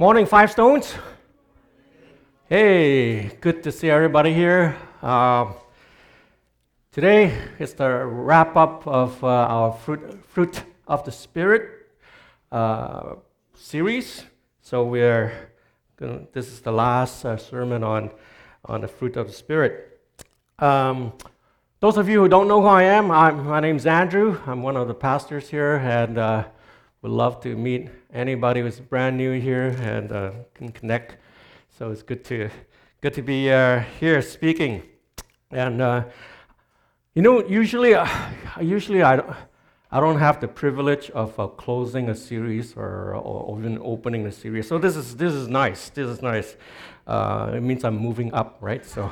Morning, Five Stones. Hey, good to see everybody here. Today is the wrap up of our fruit of the Spirit series. So this is the last sermon on the fruit of the Spirit. Those of you who don't know who I am, my name's Andrew. I'm one of the pastors here, and would love to meet anybody who's brand new here and can connect. So it's good to be here speaking. And usually I don't have the privilege of closing a series or even opening a series. So this is nice. This is nice. It means I'm moving up, right? So.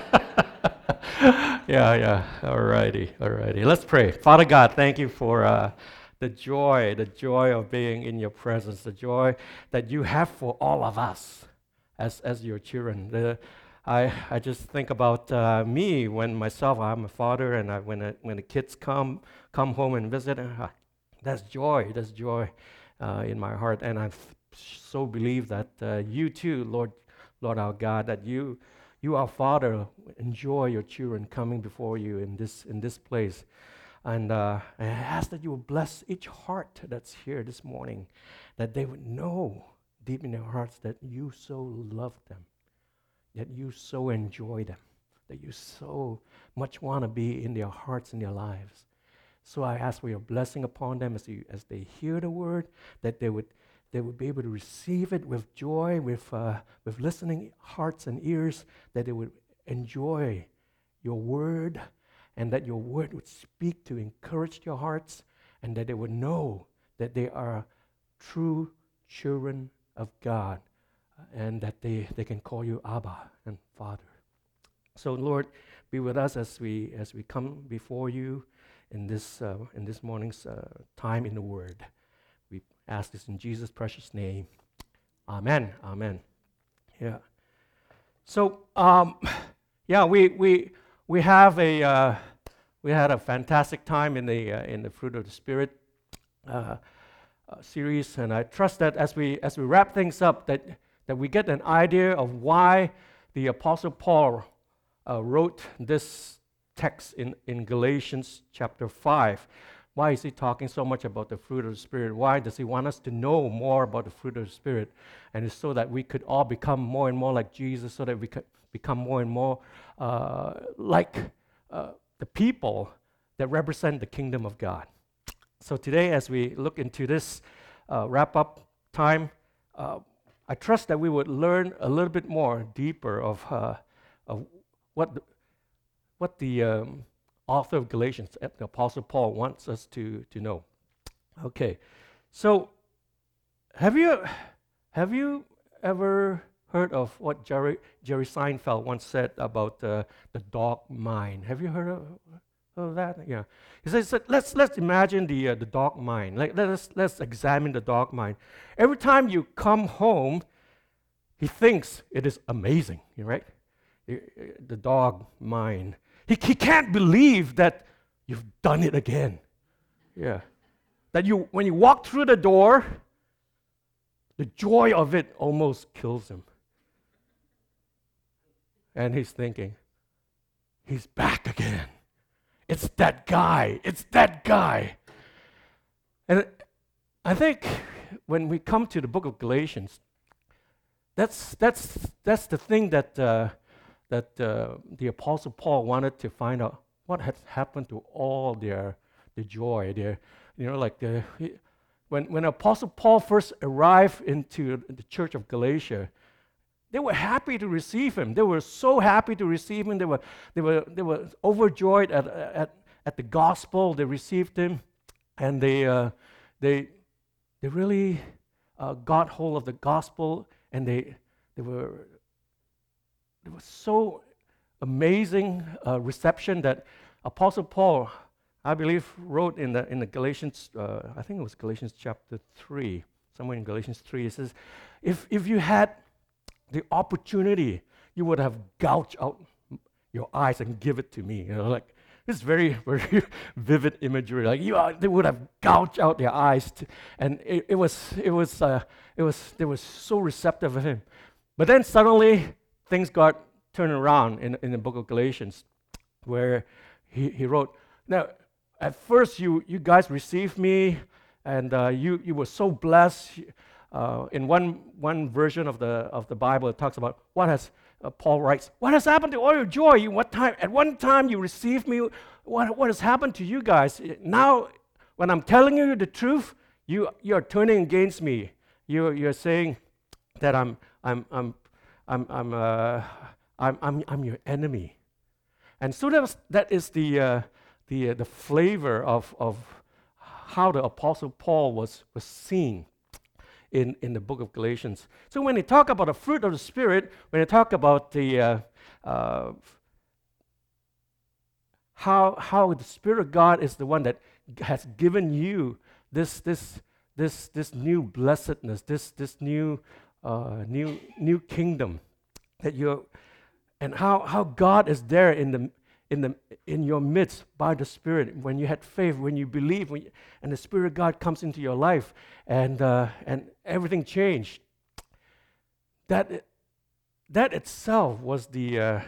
Yeah. Alrighty. Let's pray. Father God, thank you for the joy of being in your presence, the joy that you have for all of us as your children. I just think about me when I'm a father, and when the kids come home and visit, that's joy in my heart, and I so believe that you too, Lord our God, that you our Father enjoy your children coming before you in this place. And I ask that you will bless each heart that's here this morning, that they would know deep in their hearts that you so love them, that you so enjoy them, that you so much want to be in their hearts and their lives. So I ask for your blessing upon them as they hear the word, that they would be able to receive it with joy, with listening hearts and ears, that they would enjoy your word, and that your word would speak to encourage their hearts, and that they would know that they are true children of God, and that they can call you Abba and Father. So Lord, be with us as we come before you in this morning's time in the Word. We ask this in Jesus' precious name. Amen. Yeah. So we had a fantastic time in the Fruit of the Spirit series, and I trust that as we wrap things up, that we get an idea of why the Apostle Paul wrote this text in Galatians chapter 5. Why is he talking so much about the fruit of the Spirit? Why does he want us to know more about the fruit of the Spirit? And it's so that we could all become more and more like Jesus, so that we could become more and more like the people that represent the kingdom of God. So today, as we look into this wrap-up time, I trust that we would learn a little bit more deeper of what the author of Galatians, the Apostle Paul, wants us to know. Okay, so have you ever heard of what Jerry Seinfeld once said about the dog mind? Have you heard of that? Yeah, he says, let's imagine the dog mind. Let's examine the dog mind. Every time you come home, he thinks it is amazing, right? The dog mind. He can't believe that you've done it again. Yeah. That when you walk through the door, the joy of it almost kills him. And he's thinking, he's back again. It's that guy. And I think when we come to the book of Galatians, that's the thing that the Apostle Paul wanted to find out, what had happened to all the joy. When Apostle Paul first arrived into the church of Galatia, they were happy to receive him. They were so happy to receive him. They were overjoyed at the gospel. They received him, and they really got hold of the gospel, and they were so amazing reception that Apostle Paul, I believe, wrote in the Galatians. I think it was Galatians chapter 3, somewhere in Galatians 3. It says, if you had the opportunity, you would have gouged out your eyes and give it to me. It's very, very vivid imagery. Like they would have gouged out their eyes, and they were so receptive of him. But then suddenly things got turned around in the book of Galatians, where he wrote, "Now, at first you guys received me, and you were so blessed." In one version of the Bible, it talks about what has Paul writes, "What has happened to all your joy? At one time you received me. What has happened to you guys? Now, when I'm telling you the truth, you're turning against me. You're saying that I'm your enemy." And so that is the flavor of how the Apostle Paul was seen in the book of Galatians. So when they talk about the fruit of the Spirit, when they talk about the how the Spirit of God is the one that has given you this new blessedness, this new kingdom that you're, and how God is there in your midst by the Spirit when you had faith, when you believe, and the Spirit of God comes into your life, and everything changed. That itself was the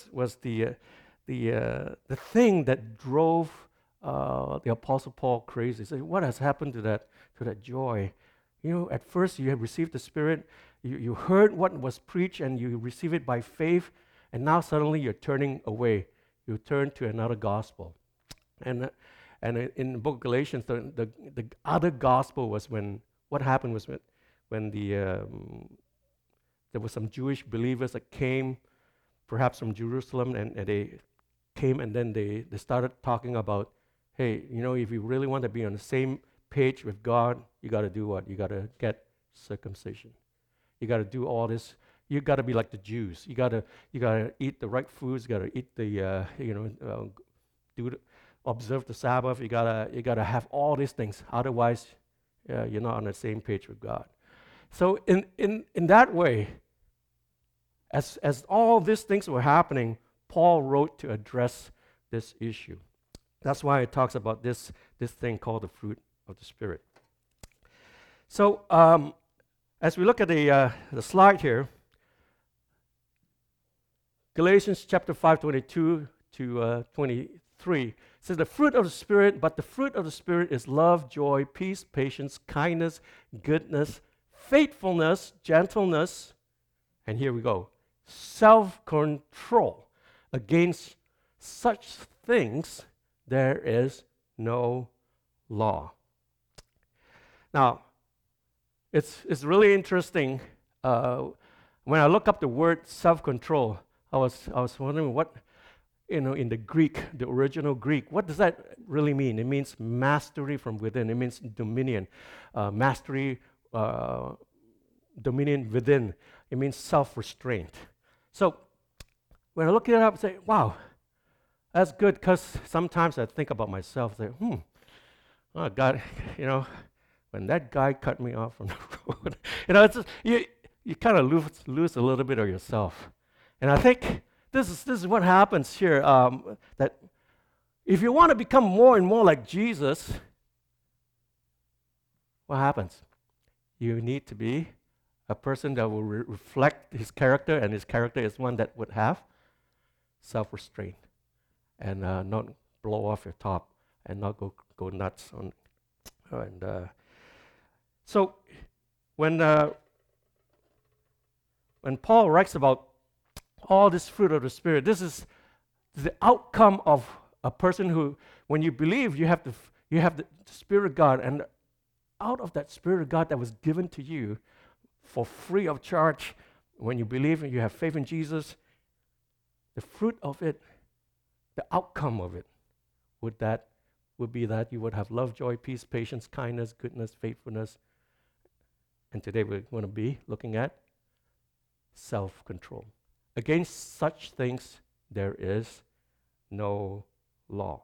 thing that drove the Apostle Paul crazy. So what has happened to that joy? At first you have received the Spirit, you heard what was preached, and you receive it by faith, and now suddenly you're turning away. You turn to another gospel. And in the book of Galatians, the other gospel was when there were some Jewish believers that came, perhaps from Jerusalem, and they came, and then they started talking about, hey, if you really want to be on the same page with God, you got to do what? You got to get circumcision. You got to do all this. You got to be like the Jews. You got to eat the right foods. You got to eat observe the Sabbath. You got to have all these things. Otherwise, you're not on the same page with God. So in that way, as all these things were happening, Paul wrote to address this issue. That's why it talks about this thing called the fruit of the Spirit. So as we look at the slide here, Galatians chapter 5, 22 to 23 says, "The fruit of the Spirit, but the fruit of the Spirit is love, joy, peace, patience, kindness, goodness, faithfulness, gentleness," and here we go, "self-control. Against such things there is no law." Now, it's really interesting. When I look up the word self-control, I was wondering what, in the Greek, the original Greek, what does that really mean? It means mastery from within. It means dominion, mastery, dominion within. It means self-restraint. So when I look it up, I say, wow, that's good, because sometimes I think about myself, say, oh God, when that guy cut me off from the road, it's just, you kind of lose a little bit of yourself. And I think this is what happens here, that if you want to become more and more like Jesus, what happens? You need to be a person that will reflect his character, and his character is one that would have self-restraint and not blow off your top and not go nuts on. And so when Paul writes about all this fruit of the Spirit, this is the outcome of a person who, when you believe, you have the Spirit of God, and out of that Spirit of God that was given to you for free of charge, when you believe and you have faith in Jesus, the fruit of it, the outcome of it, would be that you would have love, joy, peace, patience, kindness, goodness, faithfulness. And today we're going to be looking at self-control. Against such things there is no law.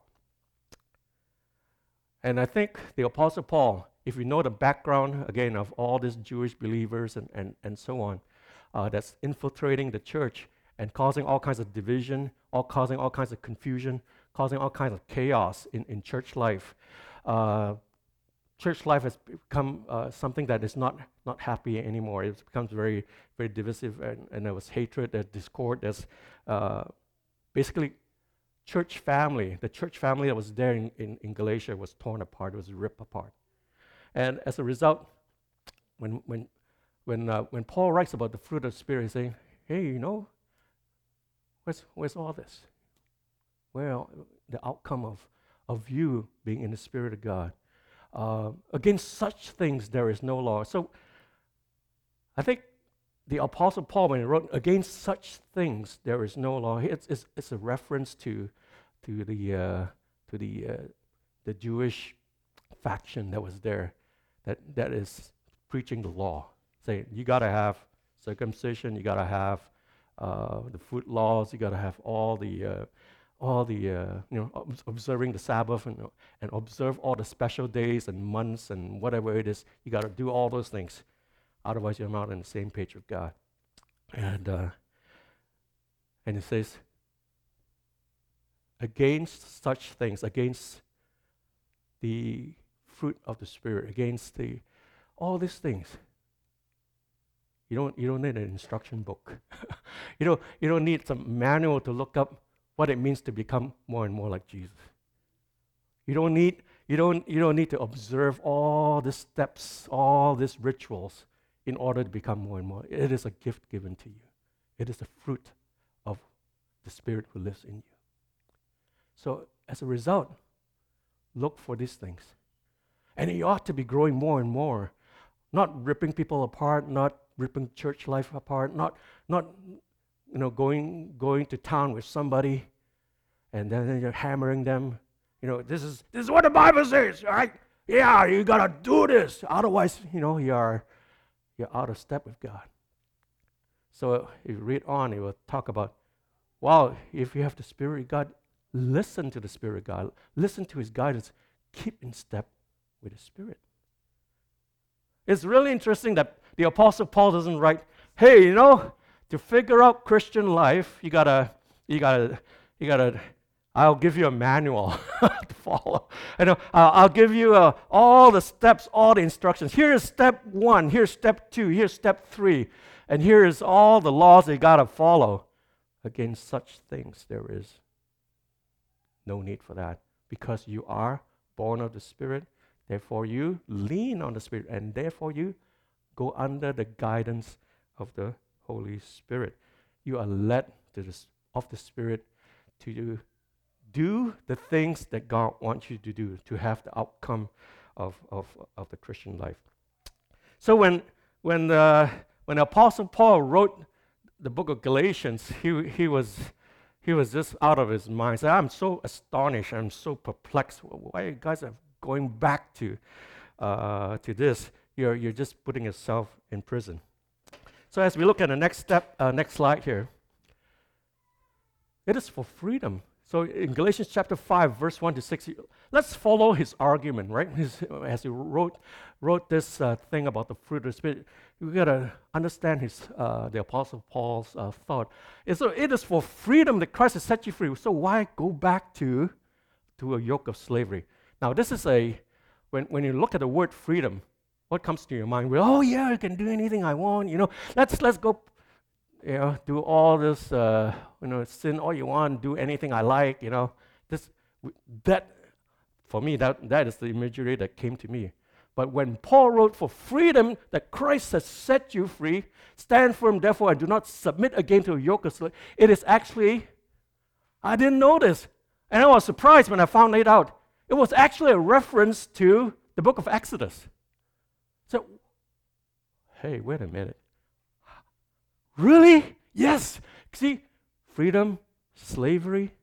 And I think the Apostle Paul, if you know the background, again, of all these Jewish believers and so on, that's infiltrating the church and causing all kinds of division, causing all kinds of confusion, causing all kinds of chaos in church life. Church life has become something that is not happy anymore. It becomes very, very divisive, and there was hatred, there's discord, there's basically the church family that was there in Galatia was torn apart, was ripped apart. And as a result, when Paul writes about the fruit of the Spirit, he's saying, hey, where's all this? Well, the outcome of you being in the Spirit of God. Against such things there is no law. So I think the Apostle Paul, when he wrote, against such things there is no law, it's a reference to the Jewish faction that was there, that is preaching the law, saying you got to have circumcision, you got to have the food laws, you got to have all the observing the Sabbath and observe all the special days and months and whatever it is. You got to do all those things, otherwise you're not on the same page with God. And it says, against such things, against the fruit of the Spirit, against all these things, you don't need an instruction book. you don't need some manual to look up what it means to become more and more like Jesus. You don't need to observe all the steps, all these rituals in order to become more and more. It is a gift given to you. It is the fruit of the Spirit who lives in you. So as a result, look for these things. And you ought to be growing more and more, not ripping people apart, not ripping church life apart, not going to town with somebody and then you're hammering them. This is what the Bible says, right? Yeah, you gotta do this. Otherwise, you're out of step with God. So if you read on, it will talk about, wow, if you have the Spirit of God, listen to the Spirit of God. Listen to His guidance. Keep in step with the Spirit. It's really interesting that the Apostle Paul doesn't write, hey, to figure out Christian life, you gotta, I'll give you a manual to follow. I'll give you all the steps, all the instructions. Here's step 1, here's step 2, here's step 3, and here's all the laws that you gotta follow. Against such things, there is no need for that, because you are born of the Spirit. Therefore, you lean on the Spirit, and therefore you go under the guidance of the Holy Spirit. You are led of the Spirit to do the things that God wants you to do, to have the outcome of the Christian life. So when the Apostle Paul wrote the book of Galatians, he was just out of his mind. He said, I'm so astonished, I'm so perplexed. Why you guys are going back to this? You're just putting yourself in prison. So as we look at the next slide here, it is for freedom. So in Galatians chapter 5, verse 1 to 6, let's follow his argument, right? As he wrote this thing about the fruit of the Spirit, we got to understand the Apostle Paul's thought. And so it is for freedom that Christ has set you free. So why go back to a yoke of slavery? Now this is when you look at the word freedom, what comes to your mind? Well, oh yeah, I can do anything I want. Let's go. Do all this, sin all you want, do anything I like, that, for me, that is the imagery that came to me. But when Paul wrote, for freedom that Christ has set you free, stand firm therefore and do not submit again to a yoke of slavery, it is actually, I didn't know this, and I was surprised when I found it out. It was actually a reference to the book of Exodus. So, hey, wait a minute. Really? Yes. See, freedom, slavery,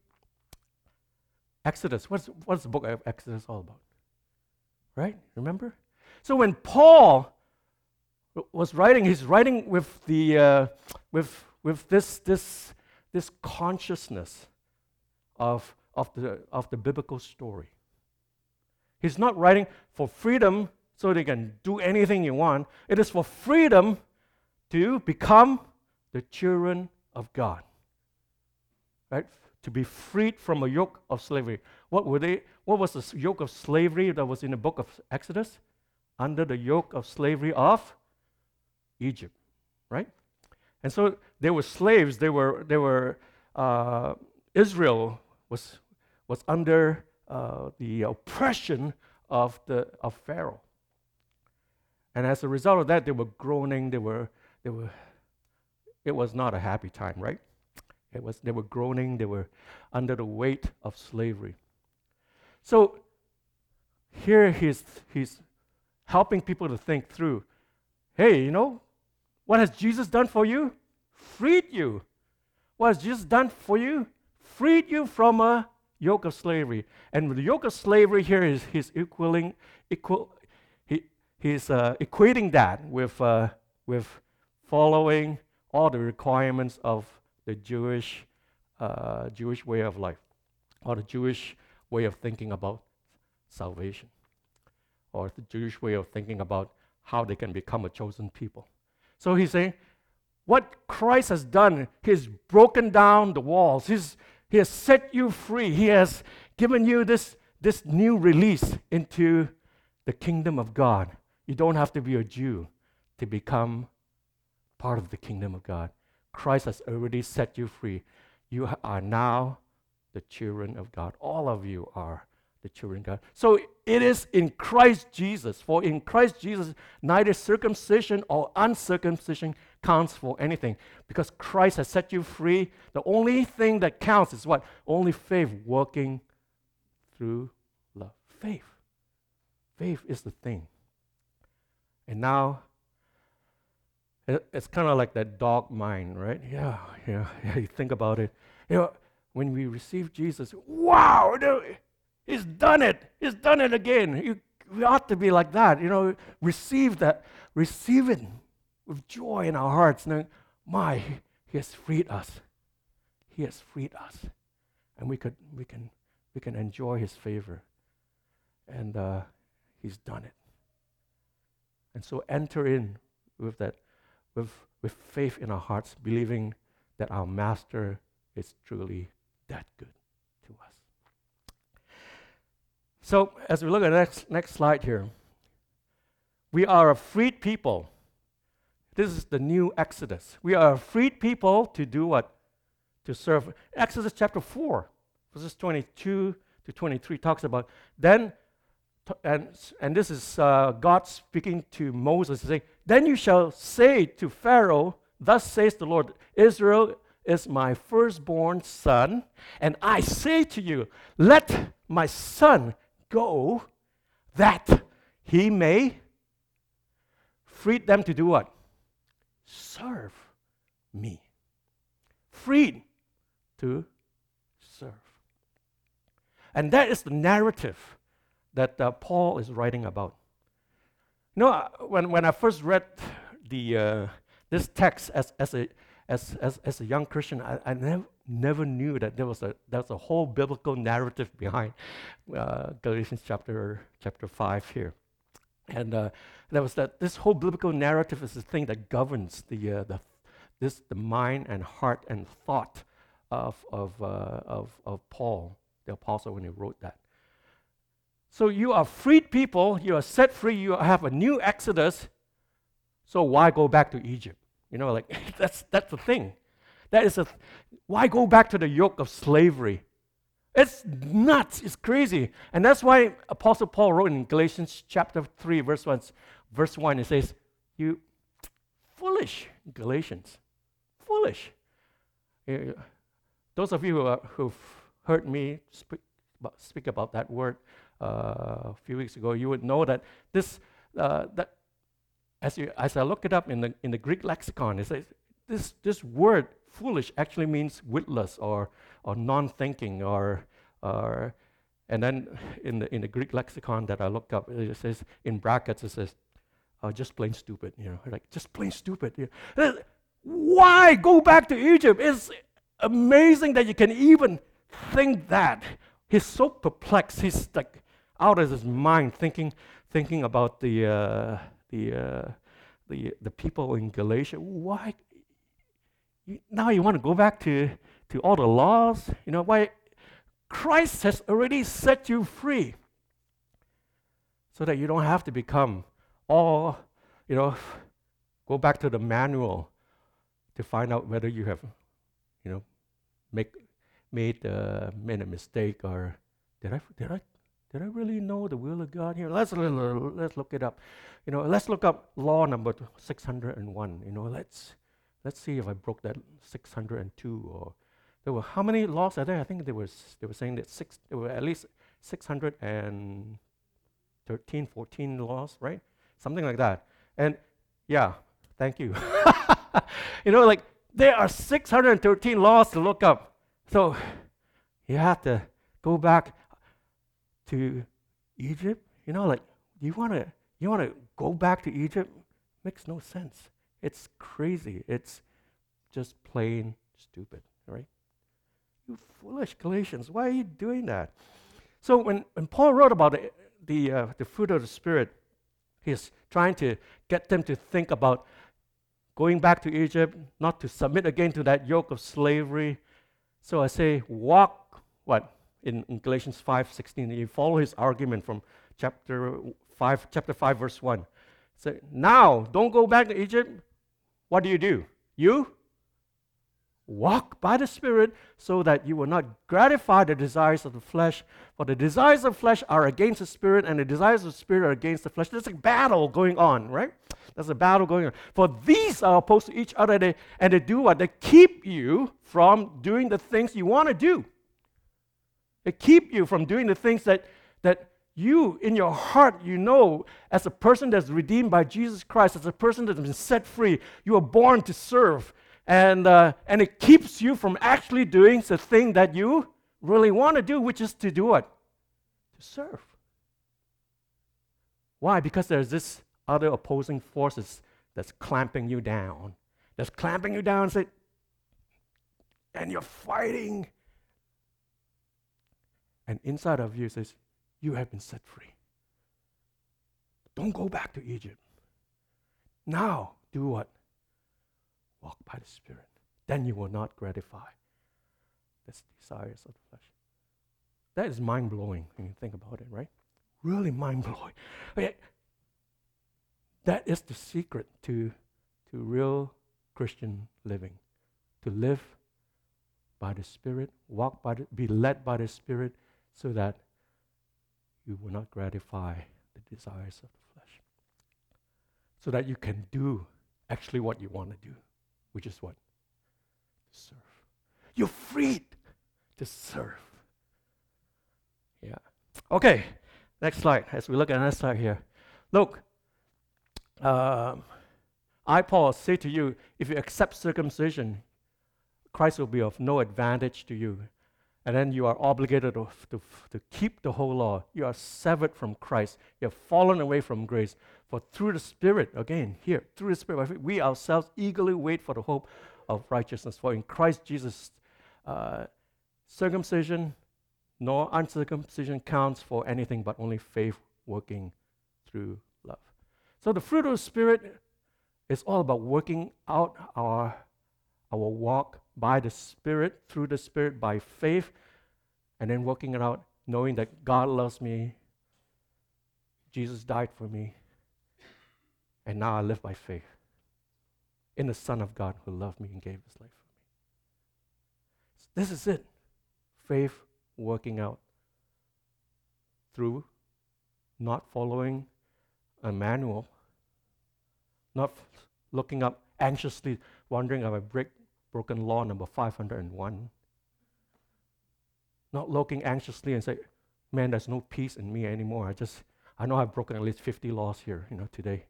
Exodus. What's the book of Exodus all about? Right? Remember? So when Paul was writing, he's writing with the with this consciousness of the biblical story. He's not writing for freedom so they can do anything you want. It is for freedom to become the children of God, right? to be freed from a yoke of slavery. What was the yoke of slavery that was in the book of Exodus? Under the yoke of slavery of Egypt, right? And so they were slaves. Israel was under the oppression of Pharaoh, and as a result of that, they were groaning. It was not a happy time, right? They were groaning. They were under the weight of slavery. So here he's helping people to think through. Hey, what has Jesus done for you? Freed you. What has Jesus done for you? Freed you from a yoke of slavery. And the yoke of slavery here is he's equating that with following all the requirements of the Jewish way of life, or the Jewish way of thinking about salvation, or the Jewish way of thinking about how they can become a chosen people. So he's saying, what Christ has done, he's broken down the walls. He has set you free. He has given you this new release into the kingdom of God. You don't have to be a Jew to become part of the kingdom of God. Christ has already set you free. You are now the children of God. All of you are the children of God. So it is in Christ Jesus. For in Christ Jesus, neither circumcision or uncircumcision counts for anything. Because Christ has set you free. The only thing that counts is what? Only faith working through love. Faith. Faith is the thing. And now, it's kind of like that dog mind, right? Yeah. You think about it. When we receive Jesus, wow, He's done it. He's done it again. We ought to be like that. Receive it with joy in our hearts, knowing, He has freed us. He has freed us, and we can enjoy His favor, and He's done it. And so enter in with that, with faith in our hearts, believing that our Master is truly that good to us. So as we look at the next slide here, we are a freed people. This is the new Exodus. We are a freed people to do what? To serve. Exodus chapter 4, verses 22 to 23 talks about, then, and this is God speaking to Moses, saying, then you shall say to Pharaoh, thus says the Lord, Israel is my firstborn son, and I say to you, let my son go, that he may free them to do what? Serve me. Freed to serve. And that is the narrative that Paul is writing about. When I first read this text as a young Christian, I never knew that there was a whole biblical narrative behind Galatians chapter 5 here, and there was this whole biblical narrative is the thing that governs the mind and heart and thought of Paul the apostle when he wrote that. So you are freed people, you are set free, you have a new Exodus. So why go back to Egypt? That's the thing. Why go back to the yoke of slavery? It's nuts. It's crazy. And that's why Apostle Paul wrote in Galatians chapter 3, verse 1, it says, you foolish Galatians. Foolish. Those of you who've heard me speak about that word a few weeks ago, you would know that that as I look it up in the Greek lexicon, it says this word foolish actually means witless or non-thinking and then in the Greek lexicon that I looked up, it says in brackets, it says just plain stupid, like just plain stupid. Why go back to Egypt? It's amazing that you can even think that. He's so perplexed. He's like out of his mind thinking about the people in Galatia. Why? Now you want to go back to all the laws? You know, why? Christ has already set you free so that you don't have to become all, go back to the manual to find out whether you have, you know, made a mistake, or did I really know the will of God here? Let's look it up. Let's look up law number 601. Let's see if I broke that 602, or there were how many laws are there? I think they were saying that there were at least 613, 14 laws, right? Something like that. And yeah, thank you. There are 613 laws to look up. So you have to go back to Egypt. You want to go back to Egypt? Makes no sense. It's crazy. It's just plain stupid, right? You foolish Galatians, why are you doing that? So when Paul wrote about the fruit of the Spirit, he's trying to get them to think about going back to Egypt, not to submit again to that yoke of slavery. So I say, walk, in Galatians 5:16. You follow his argument from chapter 5, verse 1. So now, don't go back to Egypt. What do? You walk by the Spirit so that you will not gratify the desires of the flesh. For the desires of the flesh are against the Spirit, and the desires of the Spirit are against the flesh. There's a battle going on, right? There's a battle going on. For these are opposed to each other, and they do what? They keep you from doing the things you want to do. They keep you from doing the things that you, in your heart, as a person that's redeemed by Jesus Christ, as a person that's been set free, you are born to serve. And it keeps you from actually doing the thing that you really want to do, which is to do what? To serve. Why? Because there's this other opposing forces that's clamping you down. That's clamping you down and you're fighting. And inside of you says, you have been set free. Don't go back to Egypt. Now, do what? Walk by the Spirit. Then you will not gratify the desires of the flesh. That is mind-blowing when you think about it, right? Really mind-blowing. Okay. That is the secret to real Christian living. To live by the Spirit, be led by the Spirit, so that you will not gratify the desires of the flesh. So that you can do actually what you want to do, which is what? To serve. You're freed to serve. Yeah. Okay, next slide. As we look at the next slide here. Look, I, Paul, say to you, if you accept circumcision, Christ will be of no advantage to you. And then you are obligated to keep the whole law. You are severed from Christ. You have fallen away from grace. For through the Spirit, again, here, through the Spirit, we ourselves eagerly wait for the hope of righteousness. For in Christ Jesus, circumcision nor uncircumcision counts for anything but only faith working through love. So the fruit of the Spirit is all about working out our walk by the Spirit, through the Spirit, by faith, and then working it out, knowing that God loves me, Jesus died for me, and now I live by faith in the Son of God who loved me and gave his life for me. This is it. Faith working out through not following a manual, not looking up anxiously, wondering if I broken law number 501. Not looking anxiously and say, man, there's no peace in me anymore. I know I've broken at least 50 laws here, today.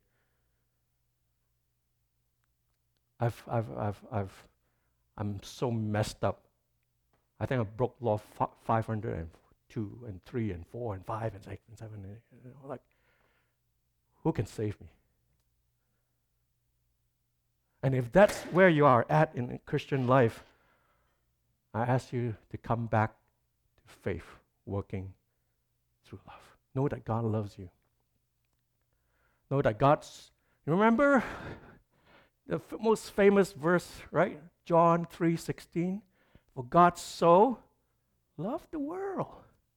I'm so messed up. I think I broke law 502 and 3 and 4 and 5 and 6 and 7. Like, who can save me? And if that's where you are at in Christian life, I ask you to come back to faith, working through love. Know that God loves you. Know that remember the most famous verse, right? John 3:16, for God so loved the world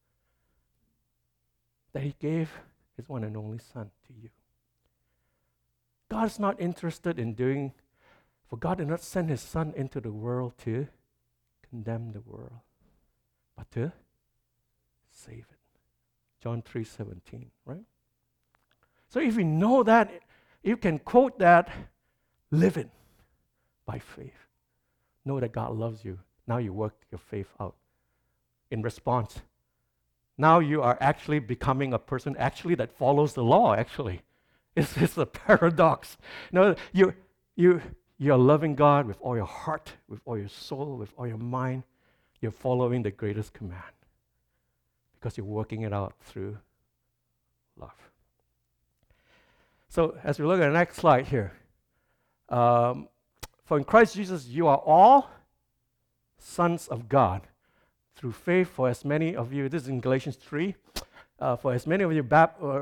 that he gave his one and only Son to you. God is not interested in doing, for God did not send his Son into the world to condemn the world, but to save it. John 3:17, right? So if you know that, you can quote that, live it by faith. Know that God loves you. Now you work your faith out in response. Now you are actually becoming a person actually that follows the law, actually. It's a paradox. You know, you're loving God with all your heart, with all your soul, with all your mind. You're following the greatest command because you're working it out through love. So as we look at the next slide here, for in Christ Jesus you are all sons of God through faith. For as many of you, this is in Galatians 3, for as many of you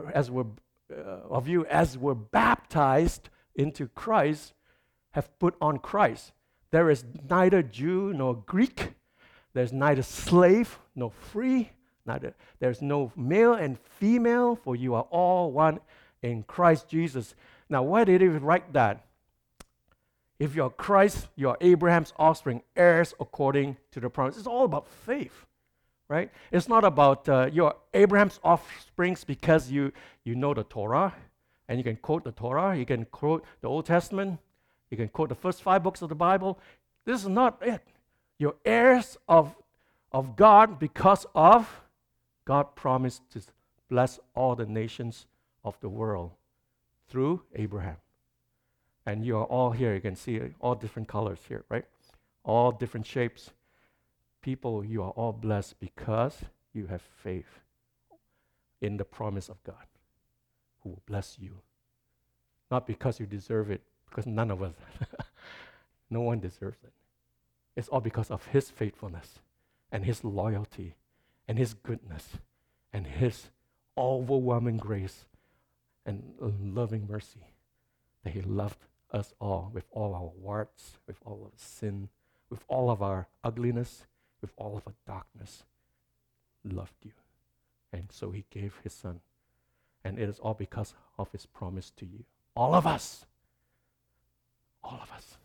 as were baptized into Christ have put on Christ. There is neither Jew nor Greek. There's neither slave nor free. There's no male and female, for you are all one in Christ Jesus. Now, why did he write that? If you're Christ, you're Abraham's offspring, heirs according to the promise. It's all about faith, right? It's not about you're Abraham's offsprings because you know the Torah, and you can quote the Torah, you can quote the Old Testament, you can quote the first 5 books of the Bible. This is not it. You're heirs of God because of God promised to bless all the nations of the world through Abraham. And you are all here. You can see all different colors here, right? All different shapes. People, you are all blessed because you have faith in the promise of God who will bless you. Not because you deserve it, because none of us, no one deserves it. It's all because of his faithfulness and his loyalty and his goodness and his overwhelming grace and loving mercy that he loved us all with all our warts, with all of sin, with all of our ugliness, with all of our darkness, loved you. And so he gave his Son. And it is all because of his promise to you. All of us. All of us.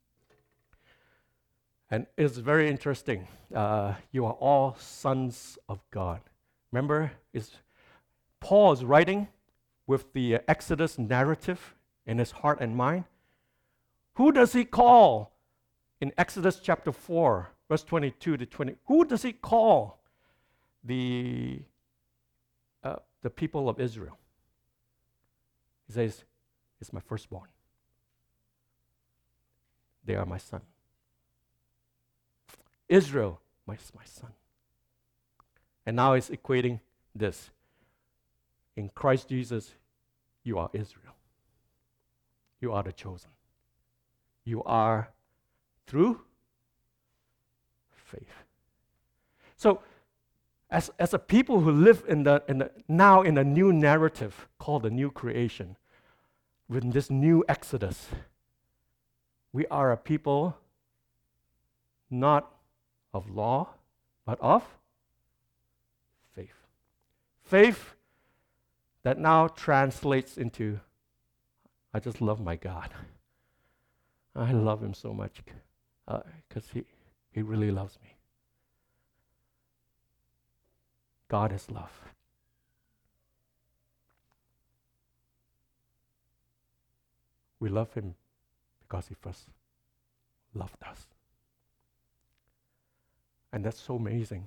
And it's very interesting. You are all sons of God. Remember, Paul is writing with the Exodus narrative in his heart and mind. Who does he call in Exodus chapter 4, verse 22 to 20? Who does he call the people of Israel? He says, it's my firstborn. They are my son. Israel, my son. And now he's equating this. In Christ Jesus, you are Israel. You are the chosen. You are through faith. So, as a people who live now in a new narrative called the new creation, with this new Exodus, we are a people not of law, but of faith. Faith that now translates into, I just love my God. I love him so much because he really loves me. God is love. We love him because he first loved us. And that's so amazing.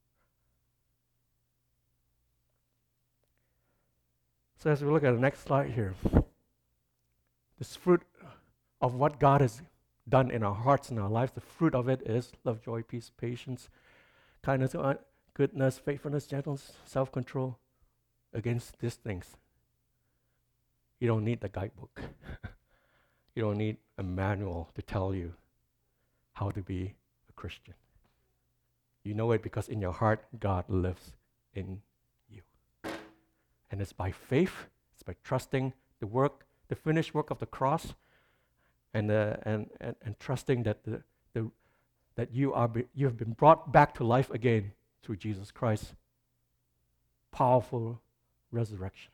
So as we look at the next slide here, this fruit of what God has done in our hearts and our lives, the fruit of it is love, joy, peace, patience, kindness, goodness, faithfulness, gentleness, self-control. Against these things, you don't need the guidebook. You don't need a manual to tell you how to be a Christian. You know it because in your heart, God lives in you. And it's by faith, it's by trusting the finished work of the cross, and trusting that the, that you have been brought back to life again through Jesus Christ. Powerful resurrection.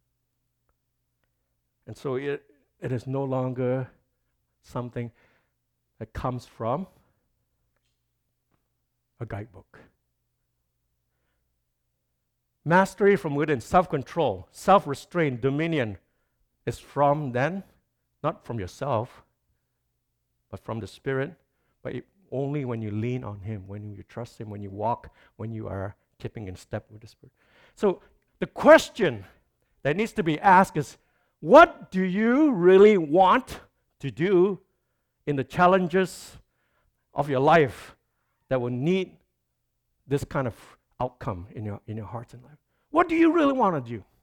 And so it is no longer something that comes from a guidebook. Mastery from within, self-control, self-restraint, dominion is from then, not from yourself, but from the Spirit, but only when you lean on Him, when you trust Him, when you walk, when you are keeping in step with the Spirit. So the question that needs to be asked is, what do you really want to do in the challenges of your life that will need this kind of outcome in your hearts and life? What do you really want to do?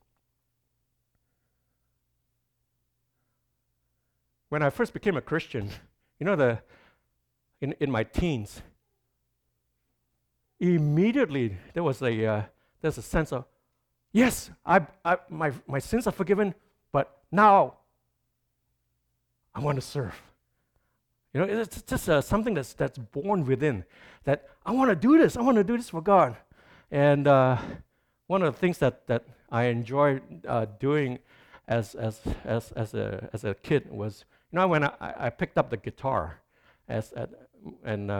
When I first became a Christian, in my teens, immediately there's a sense of, yes, my sins are forgiven, but now I want to serve. It's just something that's born within, that I want to do this. I want to do this for God. And one of the things that I enjoyed doing as a kid was, when I picked up the guitar, and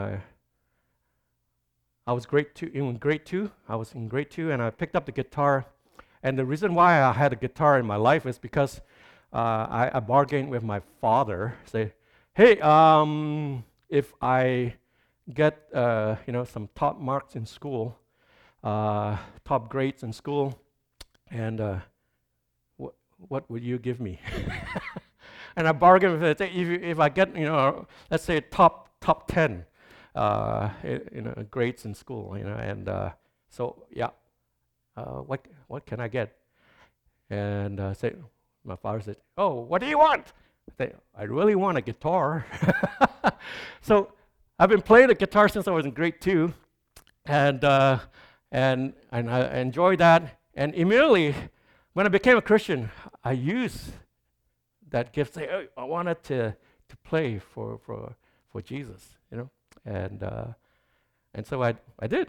I was in grade two. I was in grade two, and I picked up the guitar. And the reason why I had a guitar in my life is because I bargained with my father. Say, hey, if I get some top marks in school, top grades in school, and what would you give me? And I bargained with it. If I get let's say top 10 grades in school, and so yeah, what can I get? And my father said, oh, what do you want? I really want a guitar. So I've been playing the guitar since I was in grade 2, and I enjoyed that. And immediately, when I became a Christian, I used that gift. Say, oh, I wanted to play for Jesus, and so I did,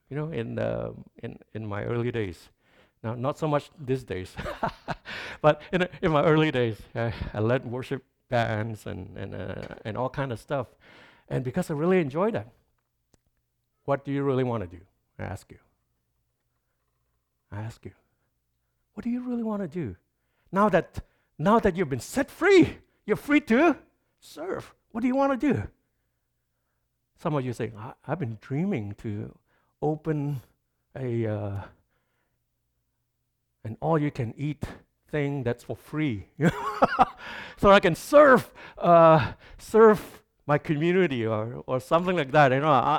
in my early days. Now, not so much these days, but in my early days, I led worship bands and all kind of stuff, and because I really enjoyed that. What do you really want to do? I ask you. What do you really want to do? Now that you've been set free, you're free to serve. What do you want to do? Some of you say, I've been dreaming to open an all-you-can-eat thing that's for free, so I can serve my community or something like that.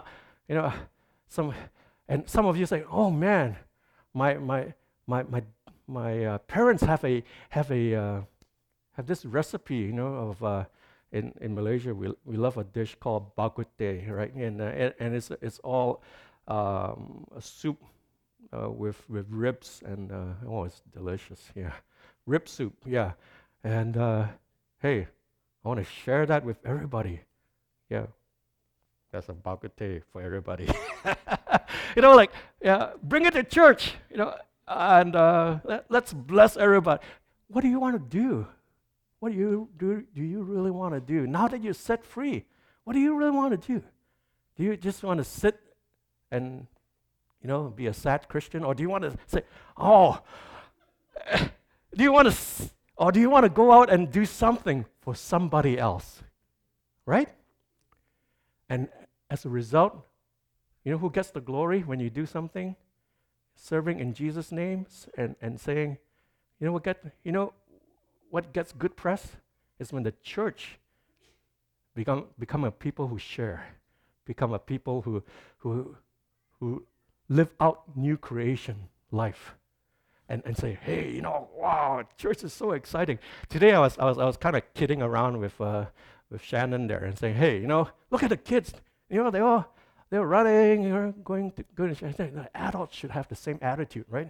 Some of you say, oh man, my parents have this recipe, of in Malaysia we love a dish called bak kut teh, right? And it's all a soup with ribs and it's delicious, yeah, rib soup, yeah. And hey, I want to share that with everybody, yeah. That's a bak kut teh for everybody. Bring it to church, and let's bless everybody. What do you want to do? What do you really want to do? Now that you're set free, what do you really want to do? Do you just want to sit and, be a sad Christian? Or do you want to say, do you want to go out and do something for somebody else? Right? And as a result, who gets the glory when you do something? Serving in Jesus' name and saying, what gets good press is when the church become a people who share, become a people who live out new creation life, and say, hey, wow, church is so exciting. Today I was kind of kidding around with Shannon there and saying, hey, look at the kids, they're running, going to church. The adults should have the same attitude, right?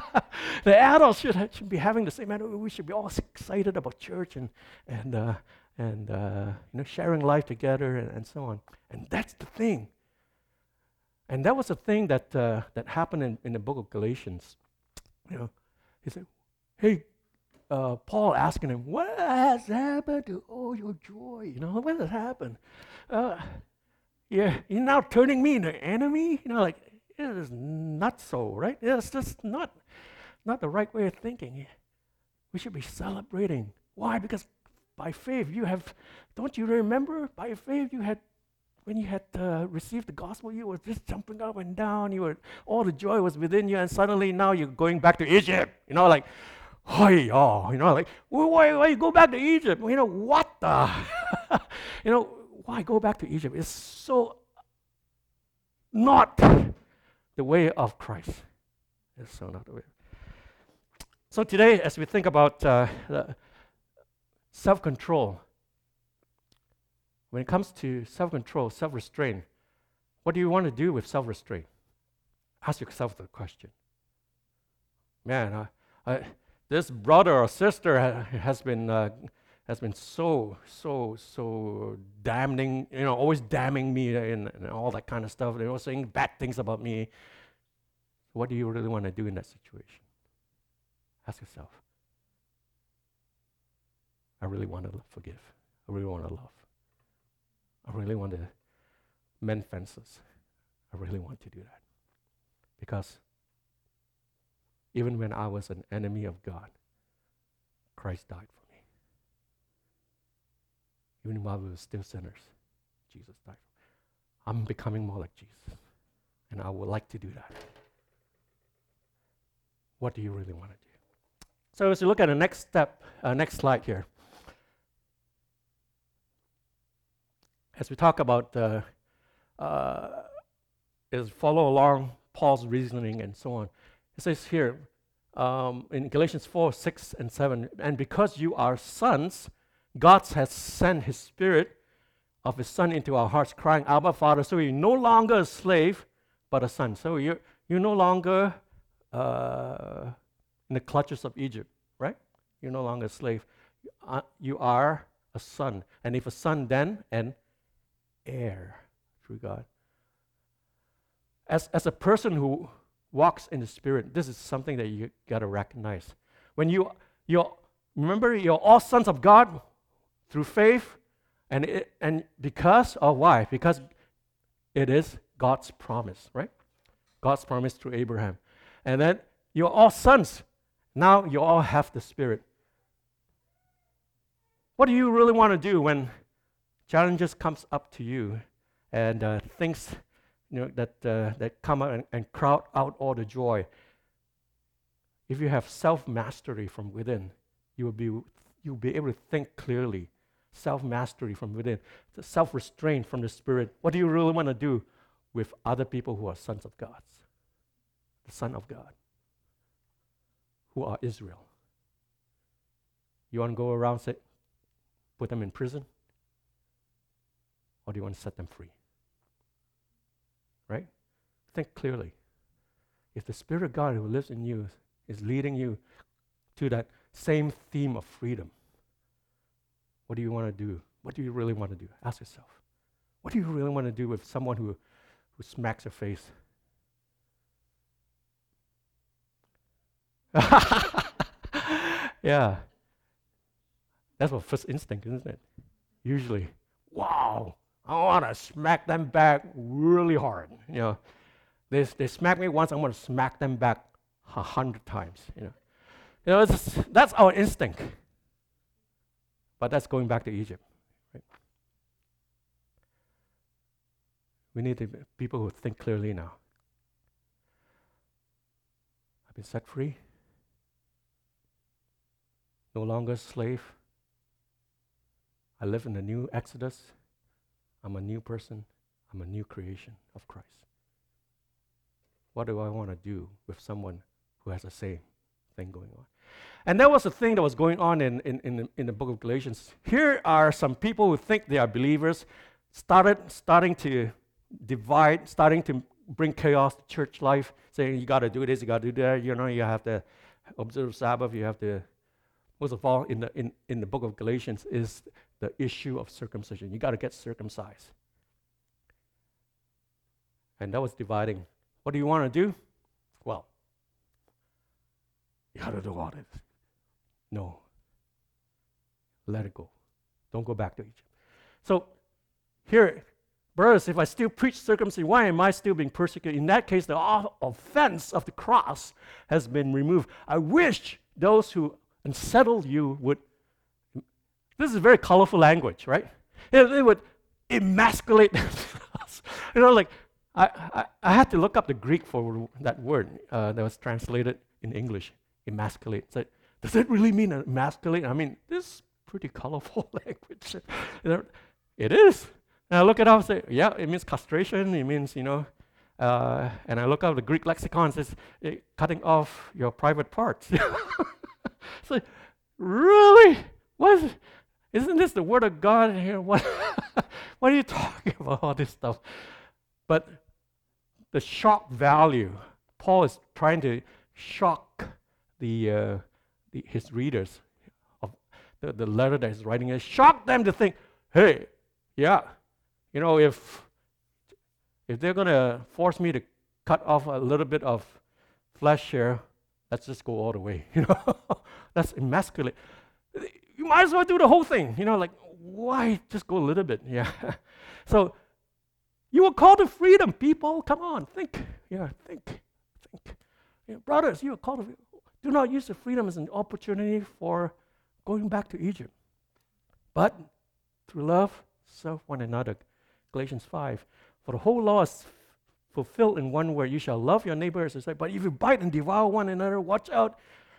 The adults should be having the same attitude. We should be all excited about church and and sharing life together and so on. And that's the thing. And that was the thing that happened in the book of Galatians. He said, "Hey, Paul asking him, what has happened to all your joy? What has happened? You're now turning me into enemy? Like, it is not so, right? It's just not the right way of thinking. We should be celebrating. Why? Because by faith don't you remember? By faith when you had received the gospel, you were just jumping up and down. All the joy was within you, and suddenly now you're going back to Egypt. Like, hey, like, why you go back to Egypt? What the? Why go back to Egypt? It's so not the way of Christ. It's so not the way. So today, as we think about self-control, when it comes to self-control, self-restraint, what do you want to do with self-restraint? Ask yourself the question. Man, this brother or sister has been so damning, always damning me and all that kind of stuff. They're all saying bad things about me. What do you really want to do in that situation? Ask yourself. I really want to forgive. I really want to love. I really want to mend fences. I really want to do that. Because even when I was an enemy of God, Christ died for me. Even while we were still sinners, Jesus died for me. I'm becoming more like Jesus. And I would like to do that. What do you really want to do? So as you look at the next step, next slide here. As we talk about, follow along Paul's reasoning and so on. It says here in Galatians 4, 6, and 7, and because you are sons, God has sent His Spirit of His Son into our hearts, crying, Abba, Father. So you're no longer a slave, but a son. So you're no longer in the clutches of Egypt, right? You're no longer a slave. You are a son. And if a son, then an heir through God. As a person who walks in the Spirit, this is something that you got to recognize. When remember, you're all sons of God through faith, and because of why? Because it is God's promise, right? God's promise through Abraham. And then you're all sons. Now you all have the Spirit. What do you really want to do when challenges comes up to you and things that come out and crowd out all the joy? If you have self-mastery from within, you'll be able to think clearly. Self-mastery from within, the self-restraint from the Spirit. What do you really want to do with other people who are sons of God? The Son of God, who are Israel. You want to go around say, put them in prison? Or do you want to set them free? Right? Think clearly. If the Spirit of God who lives in you is leading you to that same theme of freedom, what do you want to do? What do you really want to do? Ask yourself. What do you really want to do with someone who smacks your face? Yeah. That's our first instinct, isn't it? Usually, wow, I want to smack them back really hard. They smack me once, I'm going to smack them back 100 times. That's our instinct. But that's going back to Egypt. Right? We need to be people who think clearly now. I've been set free. No longer a slave. I live in a new Exodus. I'm a new person. I'm a new creation of Christ. What do I want to do with someone who has the same thing going on? And that was the thing that was going on in the book of Galatians. Here are some people who think they are believers, starting to divide, starting to bring chaos to church life, saying you got to do this, you got to do that. You have to observe Sabbath. You have to. Most of all, in the book of Galatians is the issue of circumcision. You got to get circumcised. And that was dividing. What do you want to do? Well, you got to do all this. No. Let it go. Don't go back to Egypt. So here, brothers, if I still preach circumcision, why am I still being persecuted? In that case, the offense of the cross has been removed. I wish those who unsettled you would. This is very colorful language, right? They would emasculate themselves. Like I had to look up the Greek for that word that was translated in English, emasculate. So, does it really mean emasculate? I mean, this is pretty colorful language. It is. And I look it up and say, yeah, it means castration. It means, and I look up the Greek lexicon, it says cutting off your private parts. So, really? What? Isn't this the word of God here? What are you talking about, all this stuff? But the shock value, Paul is trying to shock his readers of the letter that he's writing. Shock them to think, hey, yeah, if they're going to force me to cut off a little bit of flesh here, let's just go all the way. That's emasculate. You might as well do the whole thing. Why just go a little bit? Yeah. So you were called to freedom, people. Come on, think. Yeah, think. Brothers, you are called to. Do not use the freedom as an opportunity for going back to Egypt, but through love, serve one another. Galatians 5. For the whole law is fulfilled in one word: you shall love your neighbor as yourself. But if you bite and devour one another, watch out.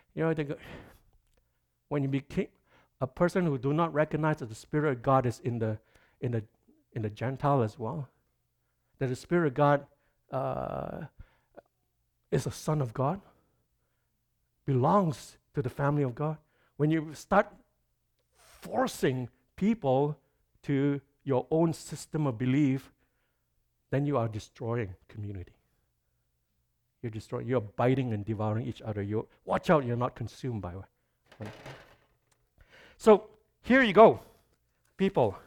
When you became a person who do not recognize that the Spirit of God is in the Gentile as well, that the Spirit of God is a son of God, belongs to the family of God. When you start forcing people to your own system of belief, then you are destroying community. You're biting and devouring each other. Watch out, you're not consumed by one. So here you go, people.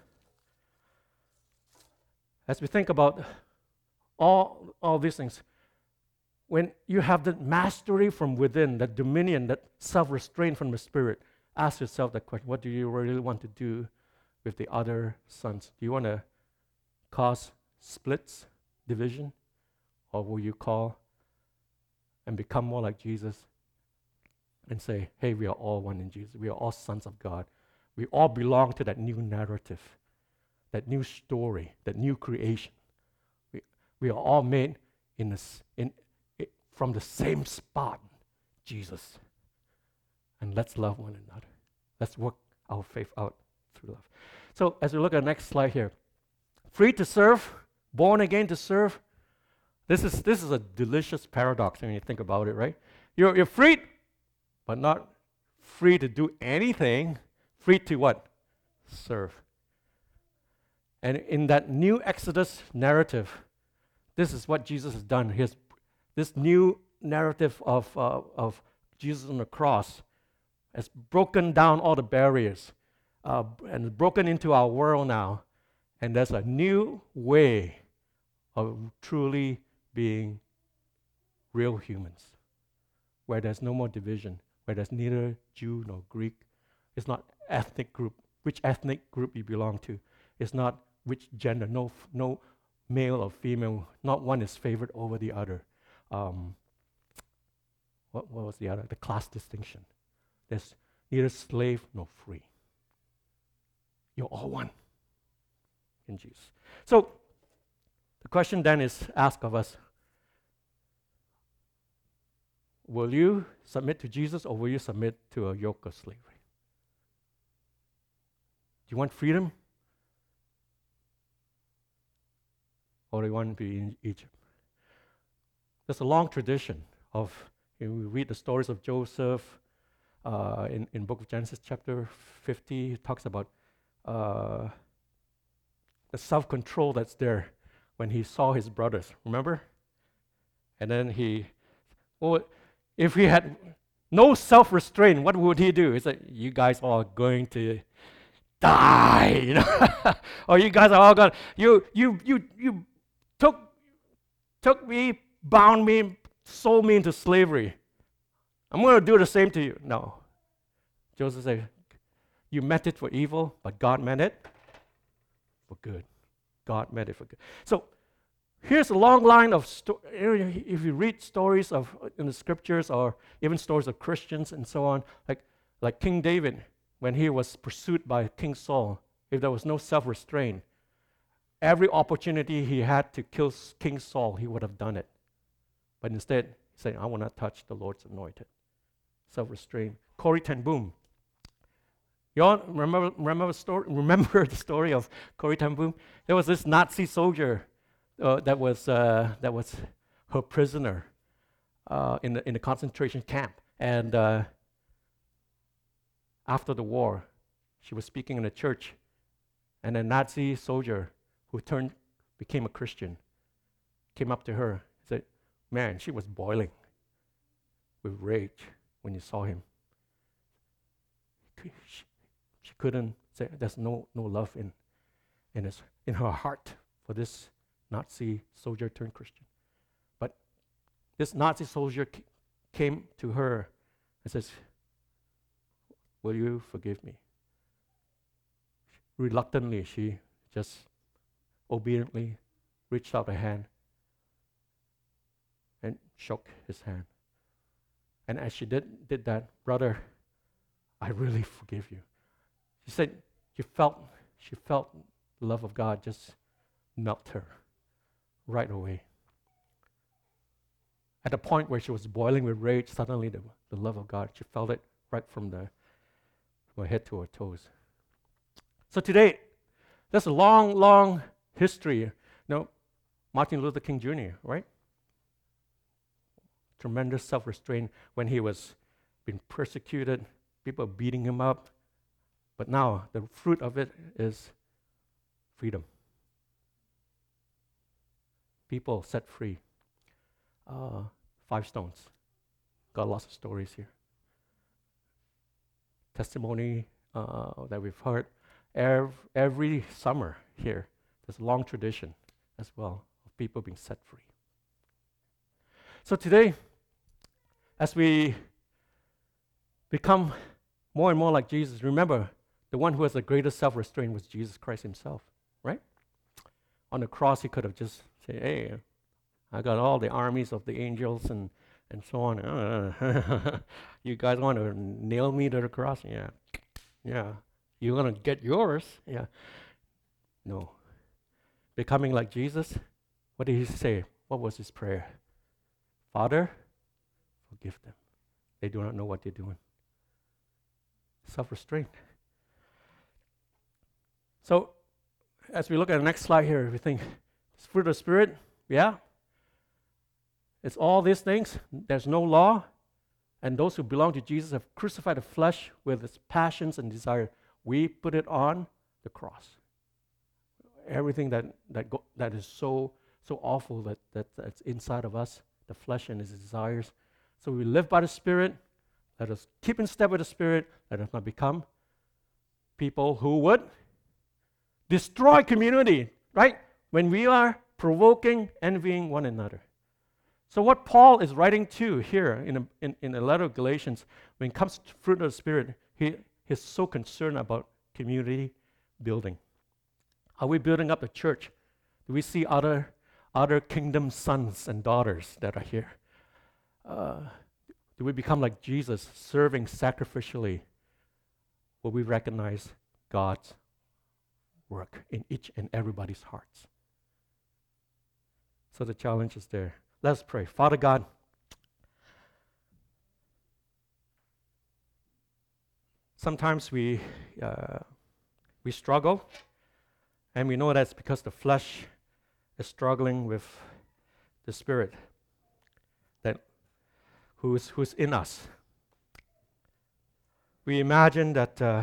As we think about all these things, when you have the mastery from within, that dominion, that self-restraint from the Spirit, ask yourself that question: what do you really want to do with the other sons? Do you want to cause splits, division, or will you call and become more like Jesus and say, hey, we are all one in Jesus. We are all sons of God. We all belong to that new narrative, that new story, that new creation. We are all made from the same spot, Jesus. And let's love one another. Let's work our faith out through love. So as we look at the next slide here, free to serve, born again to serve. This is a delicious paradox when you think about it, right? You're free, but not free to do anything. Free to what? Serve. And in that new Exodus narrative, this is what Jesus has done. This new narrative of Jesus on the cross has broken down all the barriers and broken into our world now. And there's a new way of truly being real humans, where there's no more division, where there's neither Jew nor Greek. It's not ethnic group, which ethnic group you belong to. It's not which gender, no male or female. Not one is favored over the other. What was the other? The class distinction. There's neither slave nor free. You're all one in Jesus. So the question then is asked of us: will you submit to Jesus, or will you submit to a yoke of slavery? Do you want freedom, or do you want to be in Egypt? There's a long tradition of, we read the stories of Joseph in book of Genesis chapter 50. It talks about the self-control that's there when he saw his brothers, remember? And then if he had no self-restraint, what would he do? He said, you guys are going to die. Or you guys are all gonna, you took me, bound me, sold me into slavery. I'm going to do the same to you. No. Joseph said, you meant it for evil, but God meant it for good. God meant it for good. So here's a long line of if you read stories of in the scriptures or even stories of Christians and so on, like King David, when he was pursued by King Saul, if there was no self-restraint, every opportunity he had to kill King Saul, he would have done it. But instead, he said, I will not touch the Lord's anointed. Self-restraint. Corrie ten Boom. You all remember the story of Corrie ten Boom? There was this Nazi soldier that was her prisoner in the concentration camp, and after the war, she was speaking in a church, and a Nazi soldier who became a Christian came up to her and said, "Man, she was boiling with rage when you saw him. She couldn't say there's no love in her heart for this Nazi soldier turned Christian. But this Nazi soldier came to her and says, will you forgive me? Reluctantly, she just obediently reached out a hand and shook his hand. And as she did that, brother, I really forgive you. She said she felt the love of God just melt her right away. At the point where she was boiling with rage, suddenly the love of God, she felt it right from her head to her toes. So today, there's a long, long history. Martin Luther King Jr., right? Tremendous self-restraint when he was being persecuted, people beating him up. But now the fruit of it is freedom. People set free. 5 Stones. Got lots of stories here. Testimony that we've heard every summer here. There's a long tradition as well of people being set free. So today, as we become more and more like Jesus, remember, the one who has the greatest self-restraint was Jesus Christ himself, right? On the cross, he could have just said, hey, I got all the armies of the angels and so on. You guys want to nail me to the cross? Yeah. You're going to get yours? Yeah. No. Becoming like Jesus, what did he say? What was his prayer? Father, forgive them. They do not know what they're doing. Self-restraint. So, as we look at the next slide here, we think, fruit of the Spirit, yeah. It's all these things. There's no law. And those who belong to Jesus have crucified the flesh with its passions and desire. We put it on the cross. Everything that is so awful that's inside of us, the flesh and its desires. So we live by the Spirit. Let us keep in step with the Spirit. Let us not become people who would destroy community, right? When we are provoking, envying one another. So what Paul is writing to here in the letter of Galatians, when it comes to fruit of the Spirit, he's so concerned about community building. Are we building up the church? Do we see other kingdom sons and daughters that are here? Do we become like Jesus, serving sacrificially? Will we recognize God's work in each and everybody's hearts? So the challenge is there. Let's pray. Father God, sometimes we struggle, and we know that's because the flesh is struggling with the Spirit who's in us. We imagine that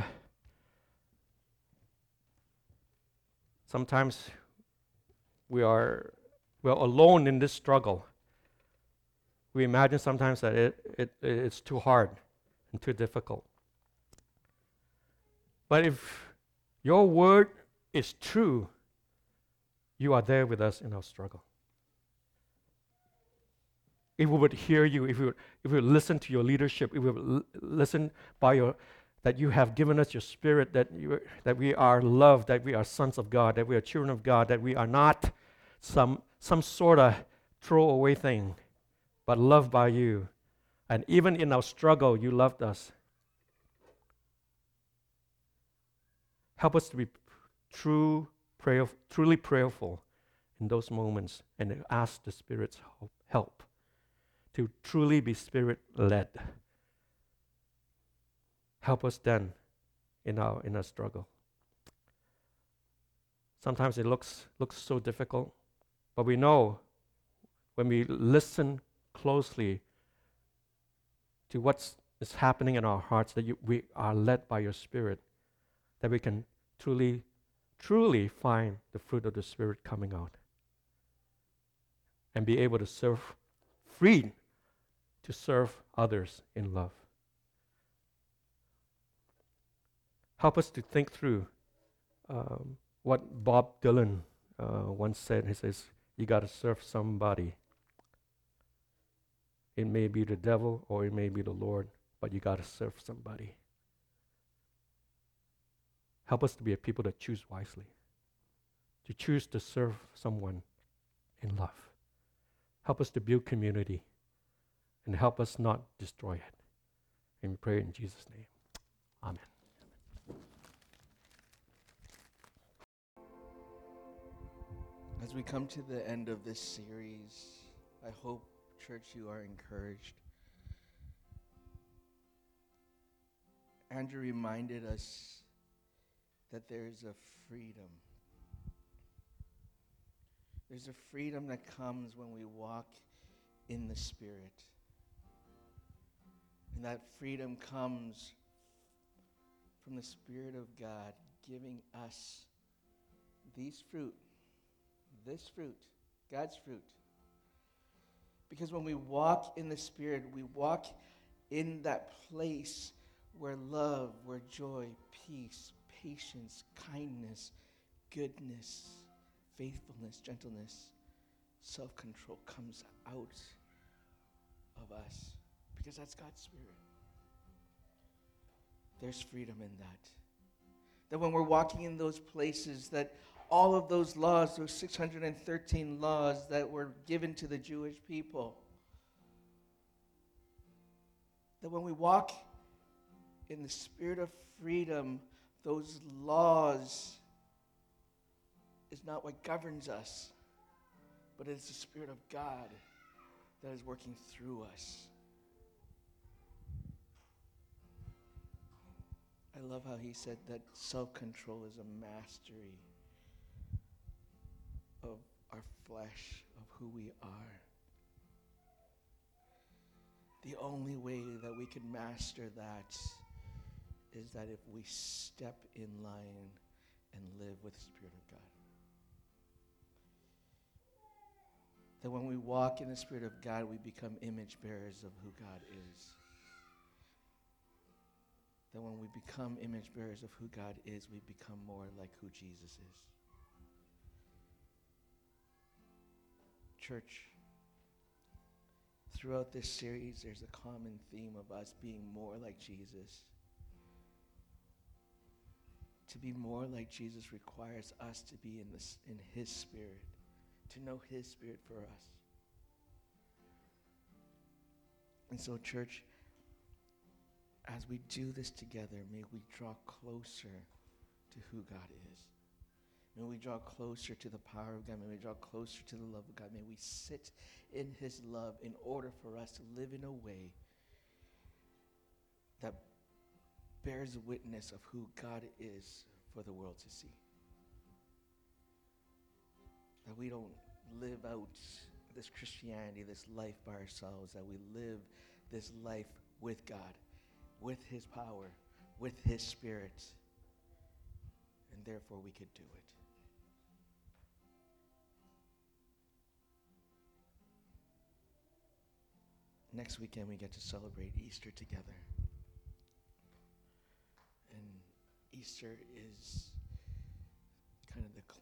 sometimes we're alone in this struggle. We imagine sometimes that it's too hard and too difficult. But if Your word is true. You are there with us in our struggle. If we would hear you, if we would listen to your leadership, if we would listen by your that you have given us your spirit, that we are loved, that we are sons of God, that we are children of God, that we are not some sort of throwaway thing, but loved by you. And even in our struggle, you loved us. Help us to be truly prayerful in those moments and ask the Spirit's help to truly be Spirit-led. Help us then in our struggle. Sometimes it looks so difficult, but we know when we listen closely to what is happening in our hearts, that we are led by your Spirit, that we can truly find the fruit of the Spirit coming out and be able to free to serve others in love. Help us to think through what Bob Dylan once said. He says, you got to serve somebody. It may be the devil or it may be the Lord, but you got to serve somebody. Help us to be a people that choose wisely, to choose to serve someone in love. Help us to build community and help us not destroy it. And we pray in Jesus' name. Amen. As we come to the end of this series, I hope, church, you are encouraged. Andrew reminded us that there's a freedom. There's a freedom that comes when we walk in the Spirit. And that freedom comes from the Spirit of God giving us this fruit, God's fruit. Because when we walk in the Spirit, we walk in that place where love, where joy, peace, patience, kindness, goodness, faithfulness, gentleness, self-control comes out of us. Because that's God's Spirit. There's freedom in that. That when we're walking in those places, that all of those laws, those 613 laws that were given to the Jewish people, that when we walk in the spirit of freedom, those laws is not what governs us, but it's the Spirit of God that is working through us. I love how he said that self-control is a mastery of our flesh, of who we are. The only way that we can master that is that if we step in line and live with the Spirit of God. That when we walk in the Spirit of God, we become image bearers of who God is. That when we become image bearers of who God is, we become more like who Jesus is. Church, throughout this series, there's a common theme of us being more like Jesus. To be more like Jesus requires us to be in His Spirit, to know His Spirit for us. And so, church, as we do this together, may we draw closer to who God is. May we draw closer to the power of God. May we draw closer to the love of God. May we sit in His love in order for us to live in a way that bears witness of who God is for the world to see. That we don't live out this Christianity, this life by ourselves, that we live this life with God, with His power, with His Spirit, and therefore we could do it. Next weekend we get to celebrate Easter together. And Easter is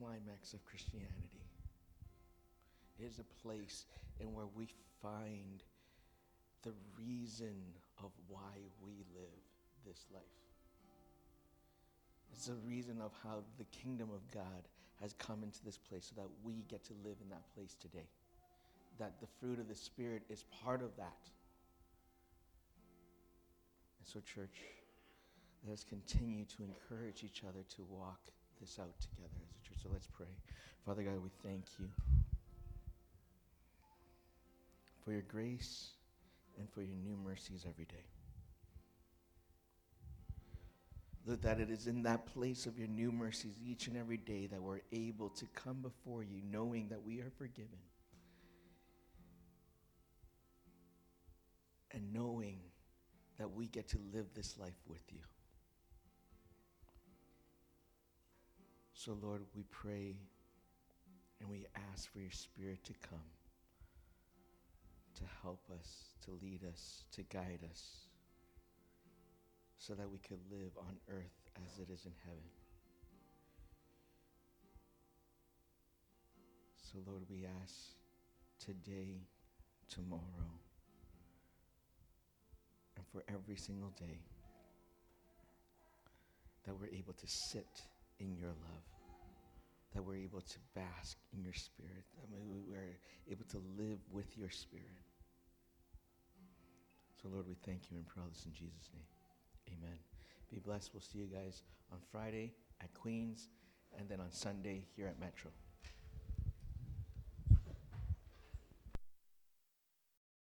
climax of Christianity. It is a place in where we find the reason of why we live this life. It's the reason of how the kingdom of God has come into this place so that we get to live in that place today. That the fruit of the Spirit is part of that. And so, church, let us continue to encourage each other to walk this out together as a church. So let's pray. Father God, we thank you for your grace and for your new mercies every day. Lord, that it is in that place of your new mercies each and every day that we're able to come before you knowing that we are forgiven. And knowing that we get to live this life with you. So, Lord, we pray and we ask for your Spirit to come, to help us, to lead us, to guide us, so that we could live on earth as it is in heaven. So, Lord, we ask today, tomorrow, and for every single day that we're able to sit in your love, that we're able to bask in your Spirit, that we're able to live with your Spirit. So, Lord, we thank you and pray all this in Jesus' name. Amen. Be blessed. We'll see you guys on Friday at Queens and then on Sunday here at Metro.